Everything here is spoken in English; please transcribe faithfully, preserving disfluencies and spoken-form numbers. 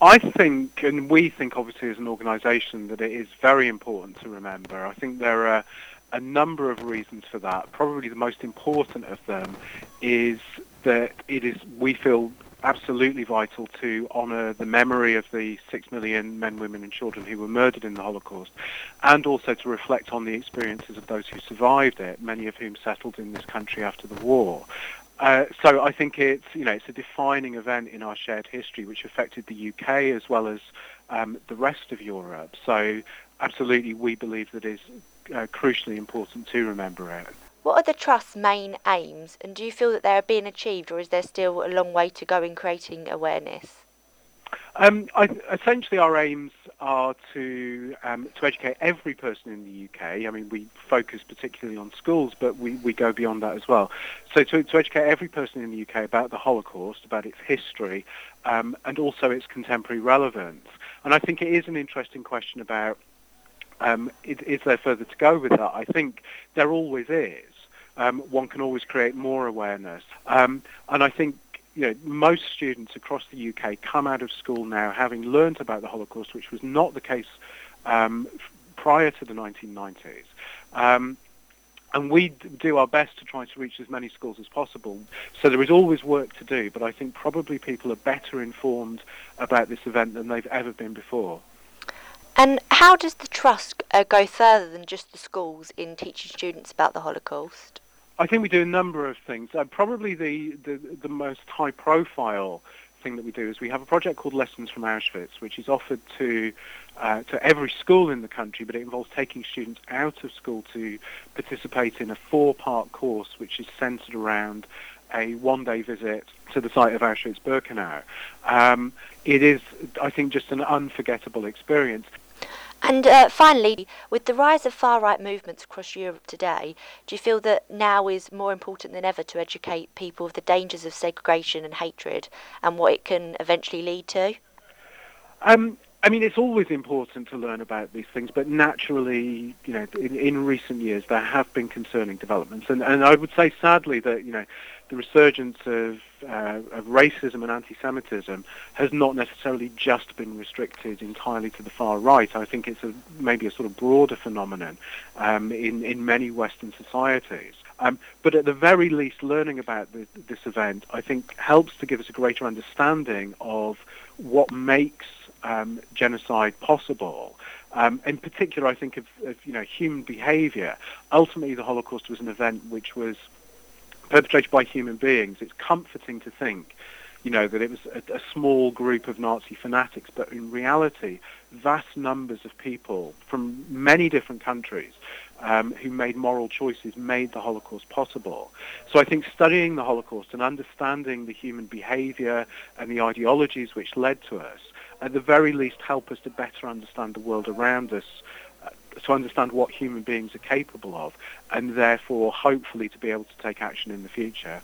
I think, and we think obviously as an organisation, that it is very important to remember. I think there are a number of reasons for that. Probably the most important of them is that it is, we feel, absolutely vital to honour the memory of the six million men, women and children who were murdered in the Holocaust, and also to reflect on the experiences of those who survived it, many of whom settled in this country after the war. Uh, so I think it's, you know, it's a defining event in our shared history which affected the U K as well as um, the rest of Europe. So absolutely we believe that it's uh, crucially important to remember it. What are the Trust's main aims, and do you feel that they are being achieved, or is there still a long way to go in creating awareness? Um, I, essentially, our aims are to um, to educate every person in the U K. I mean, we focus particularly on schools, but we, we go beyond that as well. So to, to educate every person in the U K about the Holocaust, about its history, um, and also its contemporary relevance. And I think it is an interesting question about, um, is, is there further to go with that? I think there always is. Um, one can always create more awareness. Um, and I think, you know, most students across the U K come out of school now having learnt about the Holocaust, which was not the case um, prior to the nineteen nineties. Um, and we do our best to try to reach as many schools as possible. So there is always work to do, but I think probably people are better informed about this event than they've ever been before. And how does the Trust uh, go further than just the schools in teaching students about the Holocaust? I think we do a number of things. Uh, probably the, the, the most high-profile thing that we do is we have a project called Lessons from Auschwitz, which is offered to uh, to every school in the country, but it involves taking students out of school to participate in a four-part course which is centred around a one-day visit to the site of Auschwitz-Birkenau. Um, it is, I think, just an unforgettable experience. And uh, finally, with the rise of far-right movements across Europe today, do you feel that now is more important than ever to educate people of the dangers of segregation and hatred and what it can eventually lead to? Um, I mean, it's always important to learn about these things, but naturally, you know, in, in recent years there have been concerning developments, and, and I would say sadly that, you know, the resurgence of, uh, of racism and anti-Semitism has not necessarily just been restricted entirely to the far right. I think it's a, maybe a sort of broader phenomenon um, in, in many Western societies. Um, but at the very least, learning about the, this event, I think, helps to give us a greater understanding of what makes um, genocide possible. Um, in particular, I think of, of you know human behaviour. Ultimately, the Holocaust was an event which was perpetrated by human beings. It's comforting to think, you know, that it was a, a small group of Nazi fanatics, but in reality, vast numbers of people from many different countries um, who made moral choices made the Holocaust possible. So I think studying the Holocaust and understanding the human behaviour and the ideologies which led to us, at the very least, help us to better understand the world around us, to understand what human beings are capable of, and therefore hopefully to be able to take action in the future.